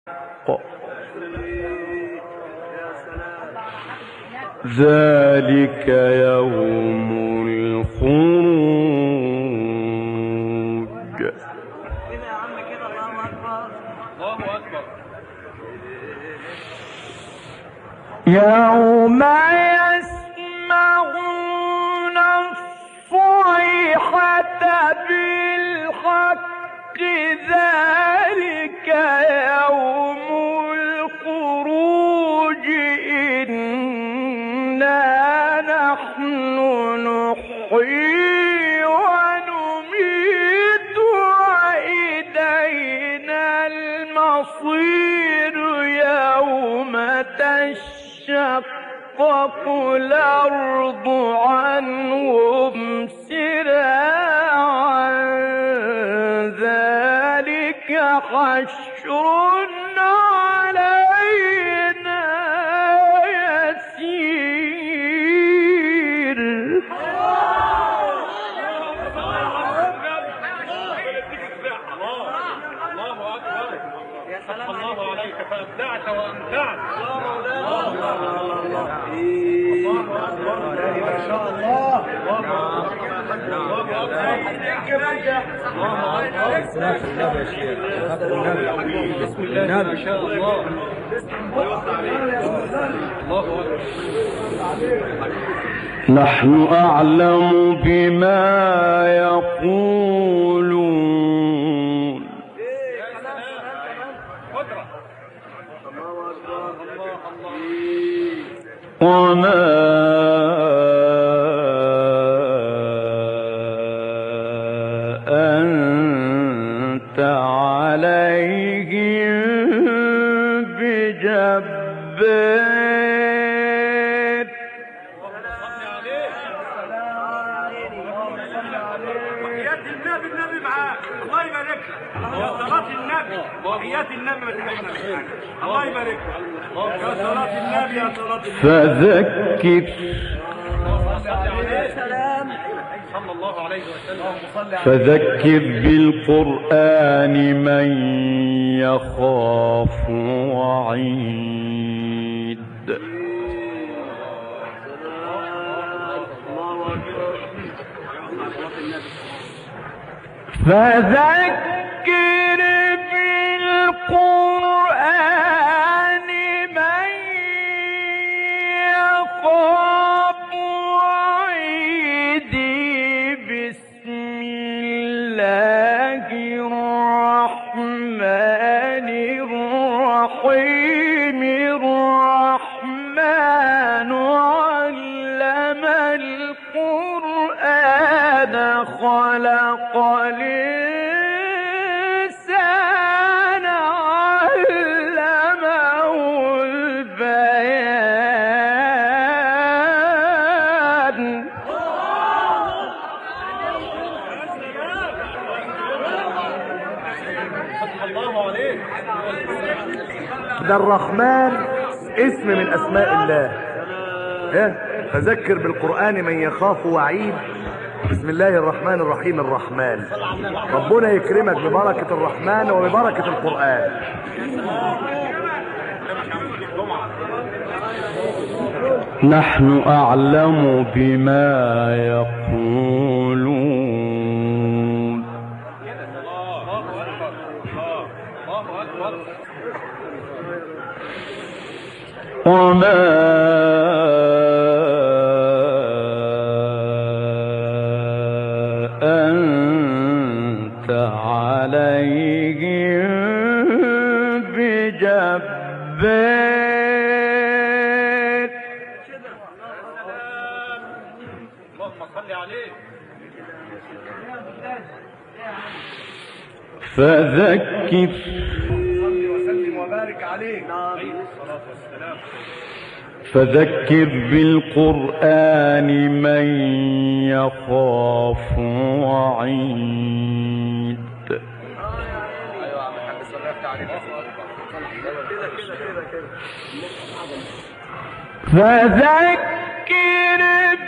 ذلك يوم الخروج. يوم يسمعون الصيحة بالحق ذلك يوم الخروج إنا نحن نحيي ونميت وإلينا المصير يوم تشقق الأرض عنهم سراعا ذلك حشر علينا يسير. الله عليك فأبدعت وأمتعت. ما شاء الله. بسم الله ما شاء الله. نحن أعلم بما يقولون وما أنت عليهم بجبار. النبي معاك. الله يبارك لك يا صلاة النبي وحياة النبي ما تحرمنا من حاجة. الله يبارك لك يا صلاة النبي يا صلاة النبي. فذكر صلى الله عليه وسلم. فذكر بالقرآن من يخاف وعيد. فذكر بالقرآن من يخاف وعيد. بسم الله الرحمن الرحيم. الرحمن علم القرآن خلق الإنسان علمه البيان. الله عليك. ده الرحمن اسم من اسماء الله. فذكر بالقرآن من يخاف وعيد. بسم الله الرحمن الرحيم. الرحمن ربنا يكرمك ببركة الرحمن وببركة القرآن. نحن أعلم بما يقولون وما أنت عليهم بجبار. اللهم صل عليه. فذكر وسلم وبارك عليه. عليه الصلاة والسلام. فذكر بالقرآن من يخاف وعيد. ايوه عم الحاج صرفت عليك. فذكر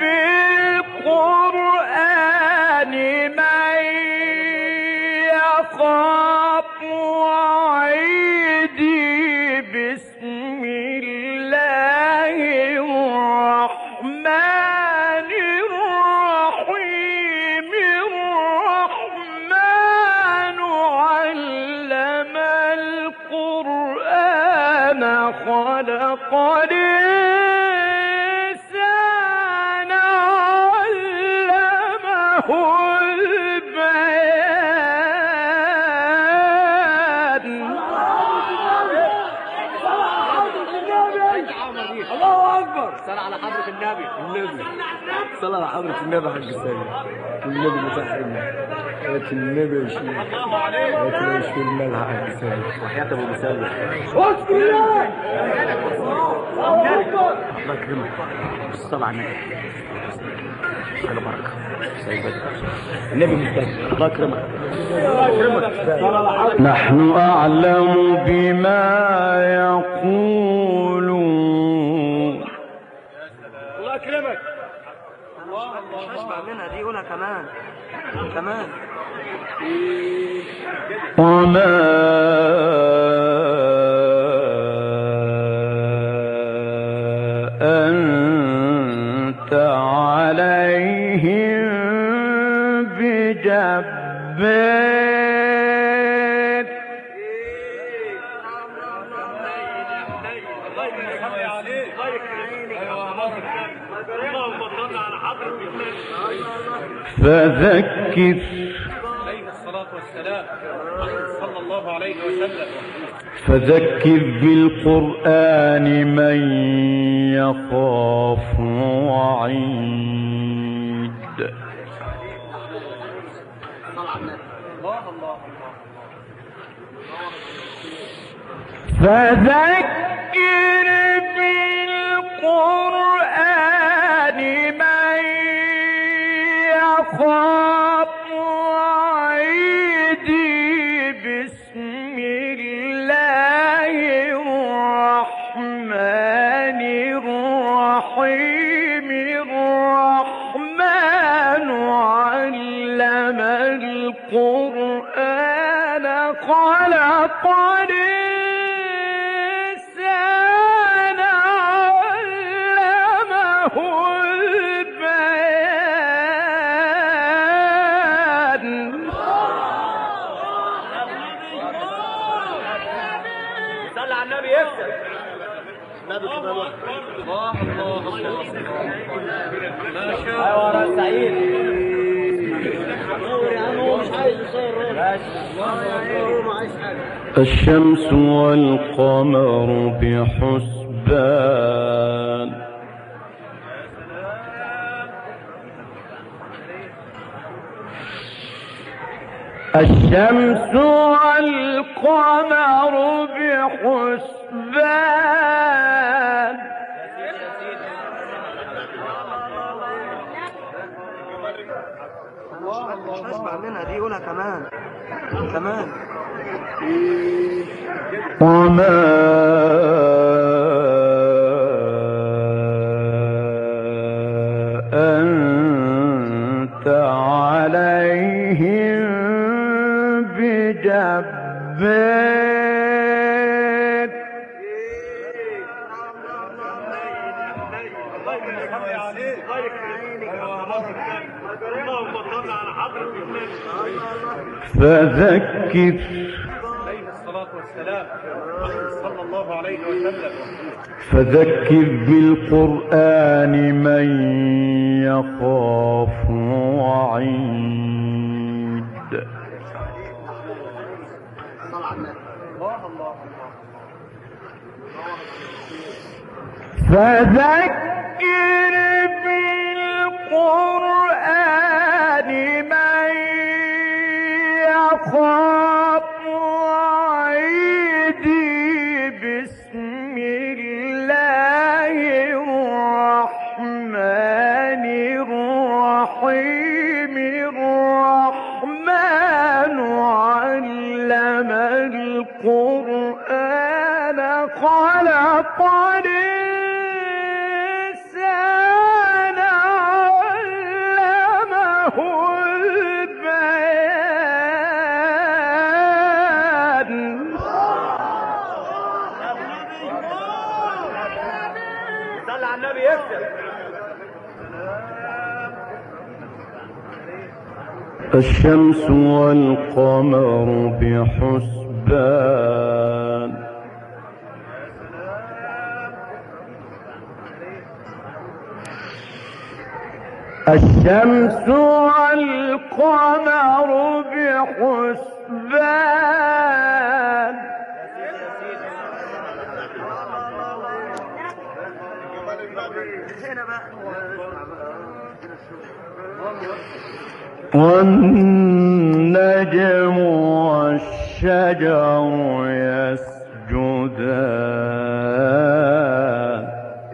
بالقرآن من يخاف وعيد. خلق الإنسان علمه البيان. الله اكبر. صل على حضرة النبي. صل على حضرة النبي حق السيد. النبي متحرم. النبي يا شيخ. الله عليك. يا شيخ الملح حق السيد. وحياة ابو مسلم. اذكر الله. الله اكبر. الله يكرمك. الصلاة على النبي. على بركة. النبي مستجد. الله يكرمك. الله يكرمك. نحن أعلم بما يقولون. الله يكرمك. اسمع منها دي قولها كمان. كمان. وما أنت عليهم بجبار. فذكر عليه الصلاة والسلام صلى الله عليه وسلم. فذكر بالقرآن من يخاف وعيد. فذكر بالقرآن من يخاف وعيد. بسم الله الرحمن الرحيم. الرحمن علم القرآن خلق الإنسان علمه البيان. صلى على النبي يفتح. الله الله ما شاء الله. سعيد الشمس والقمر بحسبان. الشمس والقمر بحسبان. اسمع منها دي قولها كمان. كمان. وما أنت عليهم بجبار. فذكر عليه الصلاة والسلام صلى الله عليه وسلم. فذكر بالقرآن من يخاف وعيد. فذكر بالقرآن من يخاف وعيد. بسم الله الرحمن الرحيم. الرحمن علم القرآن خلق الإنسان علمه البيان. صلى على النبي يفتح. الشمس والقمر بحسبان. الشمس والقمر بحسبان والنجم والشجر يسجدان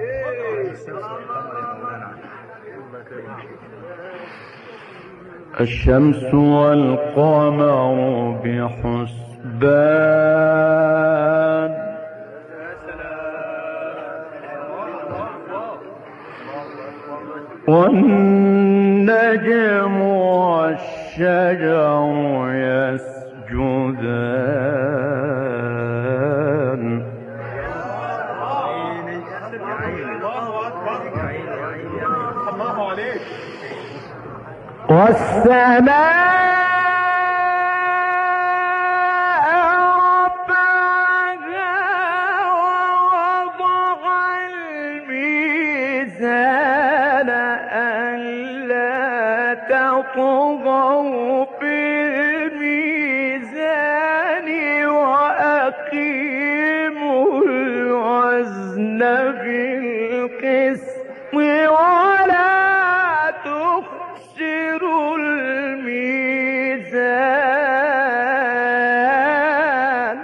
الشمس والقمر بحسبان والنجم والشجر يسجدان والسماء رفعها ووضع الميزان ألا تطغوا في الميزان وأقيموا الوزن بالقسط ولا تخسروا الميزان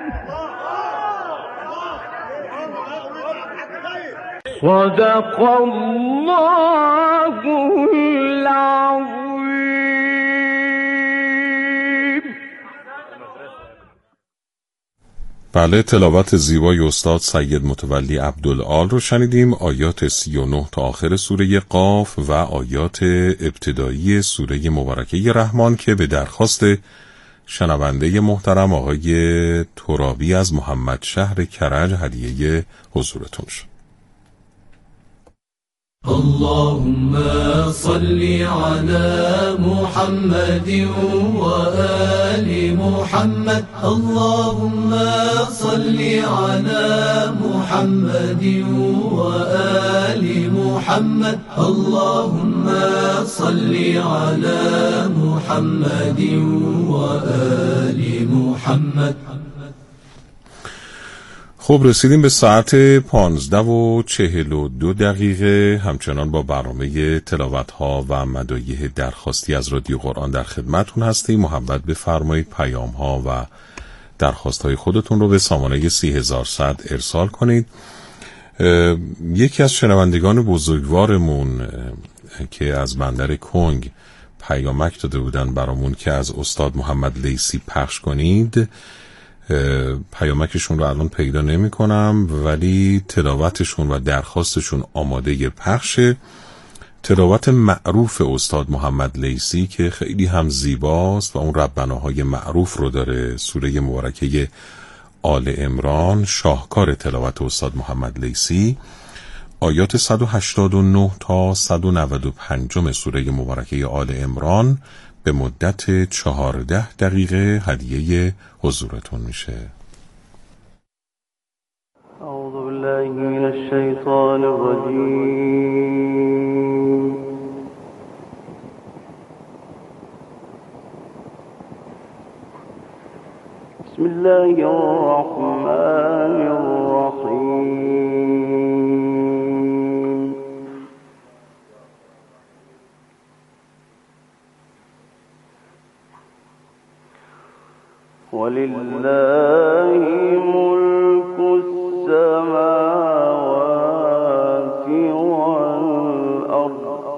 صدق الله العظيم. بله، تلاوت زیبای استاد سید متولی عبدالآل رو شنیدیم. آیات 39 تا آخر سوره قاف و آیات ابتدایی سوره مبارکه رحمان که به درخواست شنونده محترم آقای ترابی از محمد شهر کرج هدیه حضورتون شد. اللهم صل على محمد وآل محمد اللهم صل على محمد وآل محمد اللهم صل على محمد وآل محمد. خب رسیدیم به ساعت 15:42 همچنان با برنامه تلاوت ها و مدایح درخواستی از رادیو قرآن در خدمتون هستیم. محبت بفرمایید پیام ها و درخواست های خودتون رو به سامانه 30,100 ارسال کنید. یکی از شنوندگان بزرگوارمون که از بندر کنگ پیامک داده بودن برامون که از استاد محمد لیثی پخش کنید، پیامکشون رو الان پیدا نمی کنم، ولی تلاوتشون و درخواستشون آماده پخشه. تلاوت معروف استاد محمد لیثی که خیلی هم زیباست و اون ربناهای معروف رو داره، سوره مبارکه آل عمران، شاهکار تلاوت استاد محمد لیثی، آیات 189 تا 195 سوره مبارکه آل عمران به مدت 14 دقیقه هدیه حضورتون میشه. اعوذ بالله من الشیطان الرجیم. بسم الله الرحمن الرحیم. ولله ملك السماوات والأرض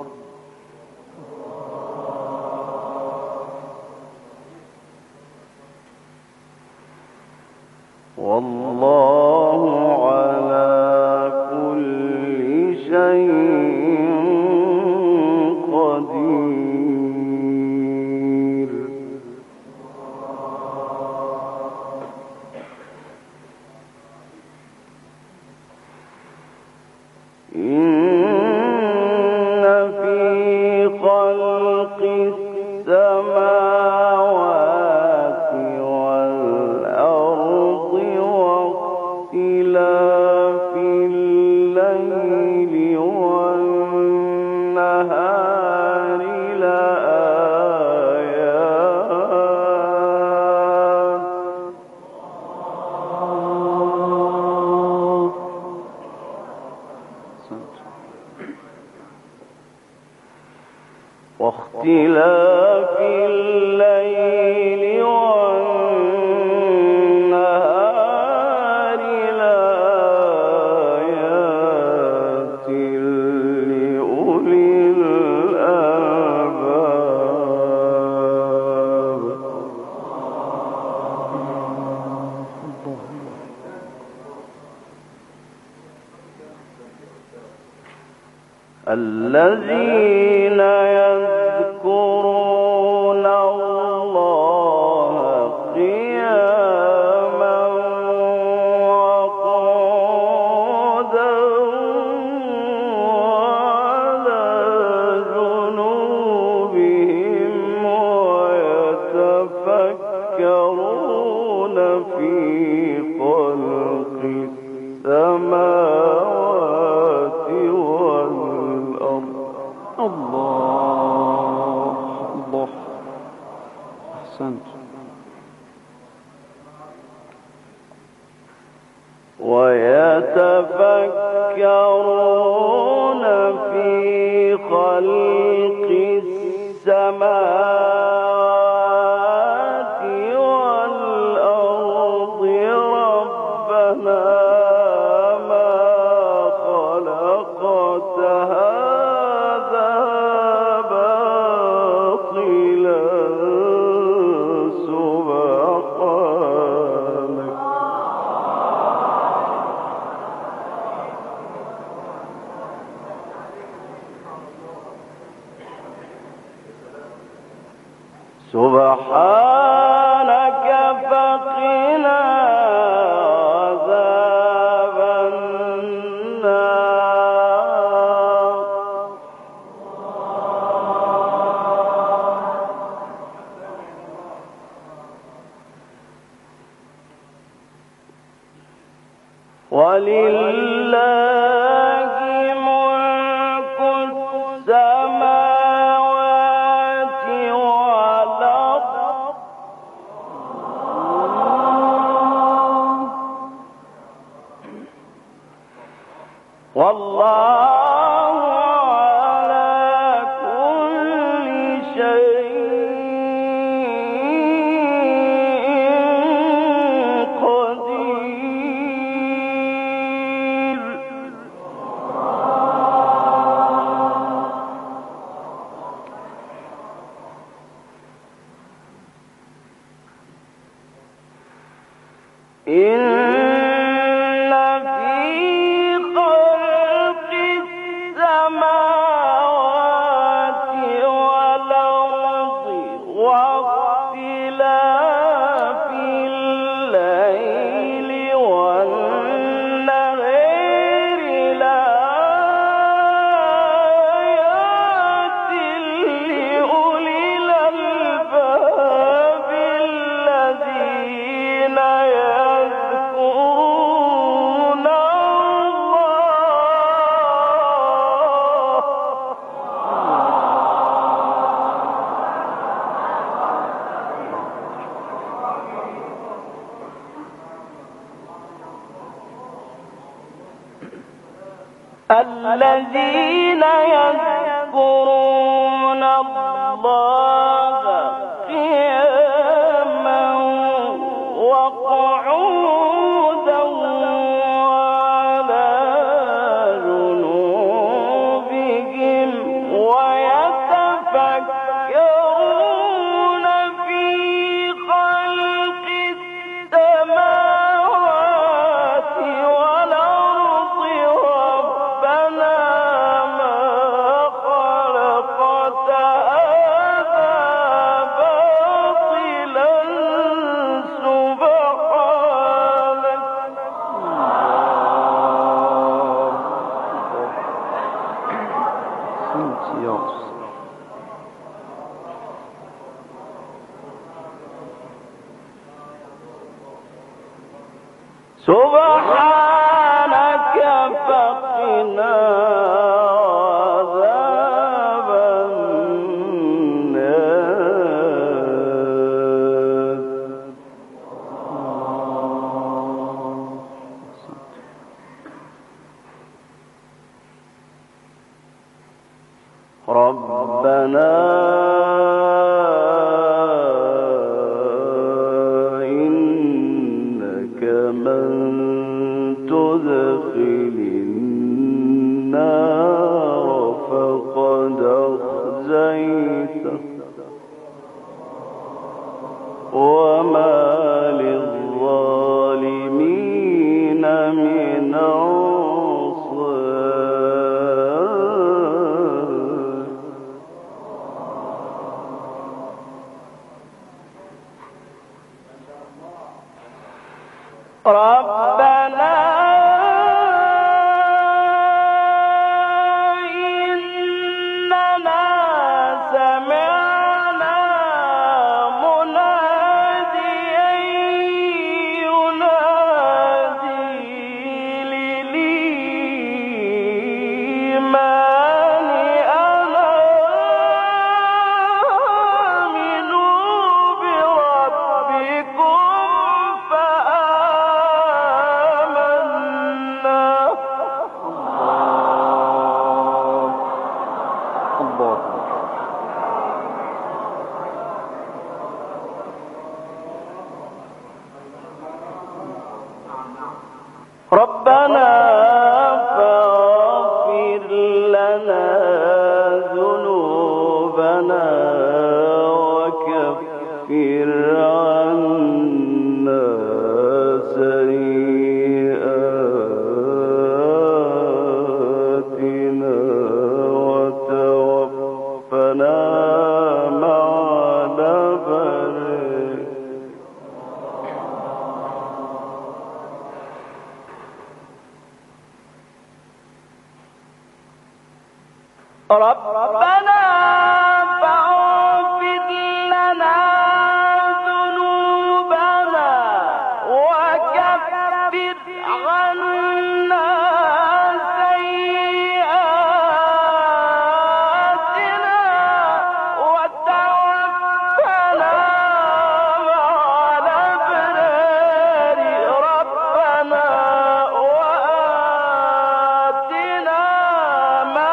والله على كل شيء قدير. إن في خلق السماوات والأرض واختلاف الليل والنهار واختلاف الليل والنهار لآيات لأولي الألباب. الذين يذكرون الله قياما وقعودا وعلى جنوبهم ويتفكرون في خلق السماوات والأرض. الله أحسنت. ويتفكرون في خلق السماوات والأرض ربنا ما خلقت هذا باطلا سبحانك. سبحانك فقنا عذاب النار. ولله ملك السماوات والأرض. والله على كل شيء قدير. إن في خلق السماوات والأرض واختلاف الليل والنهار لآيات لأولي الألباب الذين يذكرون الذين يذكرون الله قياما وقعودا وعلى جنوبهم ويتفكرون في خلق السماوات والأرض ربنا ما خلقت هذا باطلا سبحانك فقنا عذاب النار. ربنا تدخل النار فقد أخزيته وما للظالمين من أنصار ربنا إننا سمعنا مناديا ينادي للإيمان أن آمنوا بربكم ربنا فاغفر لنا ذنوبنا وكفر عنا سيئاتنا وتوفنا مع الأبرار ربنا فاغفر لنا ذنوبنا وكفر عنا سيئاتنا وتوفنا مع الأبرار ربنا وآتنا ما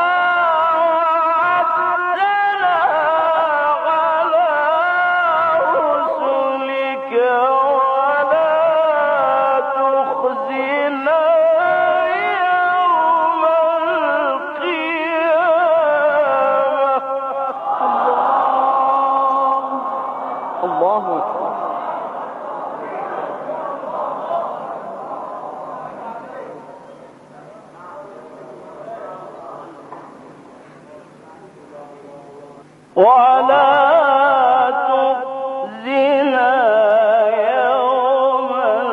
ولا تخزنا يوم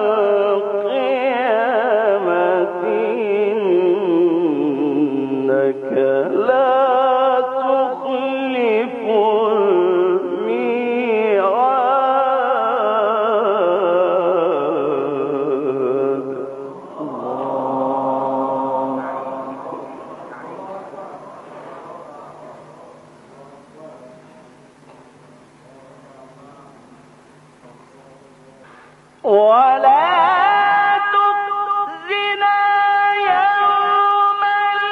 القيامة إنك لا تخلف الميعاد ولا تخزنا يوم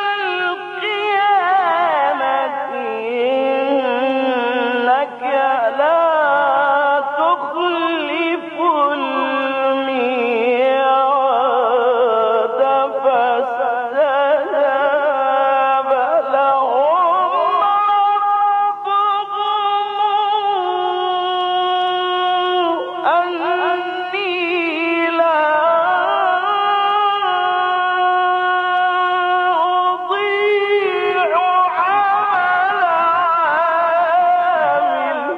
القيامة إنك لا تخلف الميعاد فاستجاب لهم ربهم أني لا أضيع عمل عامل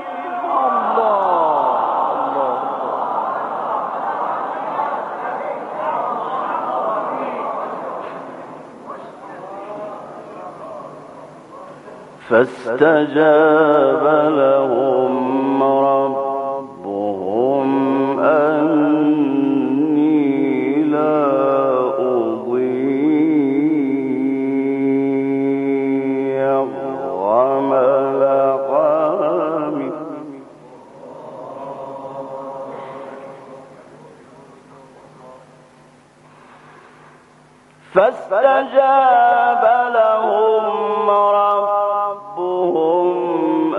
فاستجاب لهم ربهم أني لا أضيع عمل عامل فاستجاب لهم ربهم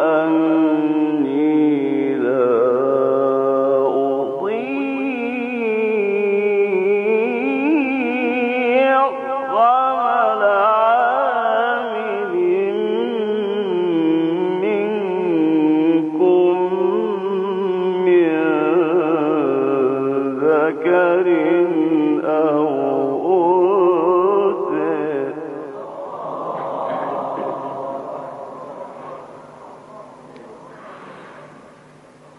أني لا أضيع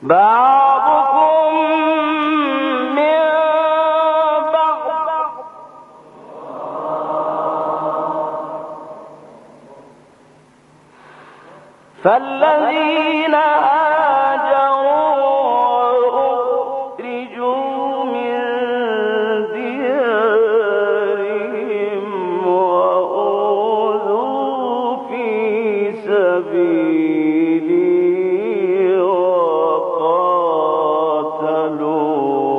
بعضكم من بعض فالذين هاجروا وأخرجوا من ديارهم وأوذوا في سبيلي وقاتلوا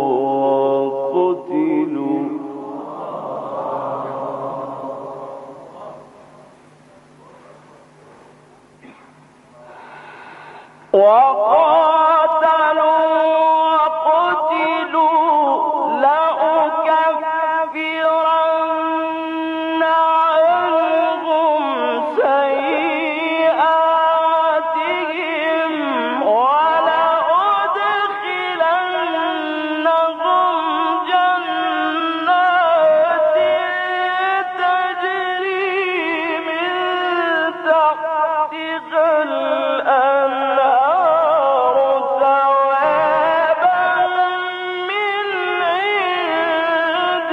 وقتلوا لأكفرن عنهم سيئاتهم ولأدخلنهم جنات تجري من تحتها الأنهار ثوابا من عند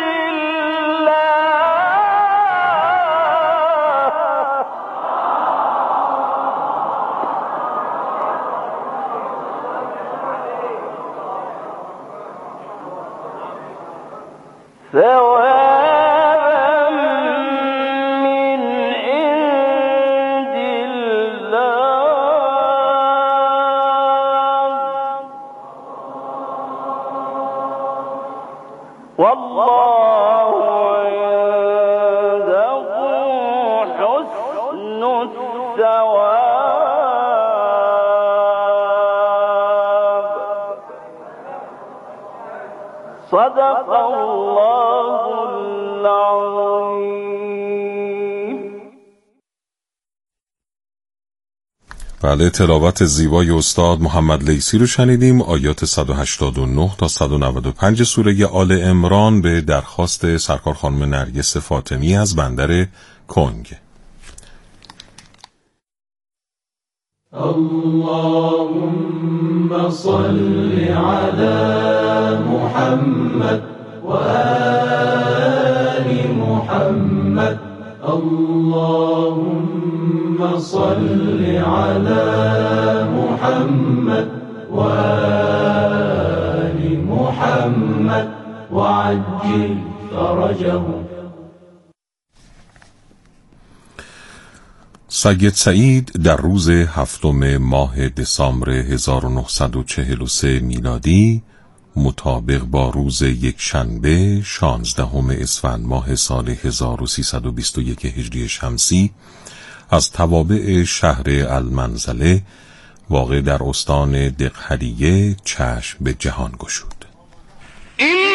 الله ثوابا من عند الله والله عنده حسن الثواب صدق الله العظيم. بله، تلاوت زیبای استاد محمد لیثی رو شنیدیم. آیات 189 تا 195 سوره آل عمران به درخواست سرکار خانم نرگس فاطمی از بندر کنگ. اللهم صل على محمد وآل محمد اللهم صل على محمد وآل محمد وعجل فرجه. سید سعید در روز 7 ماه دسامبر 1943 میلادی مطابق با روز یکشنبه 16 اسفند ماه سال 1321 هجری شمسی از توابع شهر المنزله واقع در استان دقهلیه چشم به جهان گشود.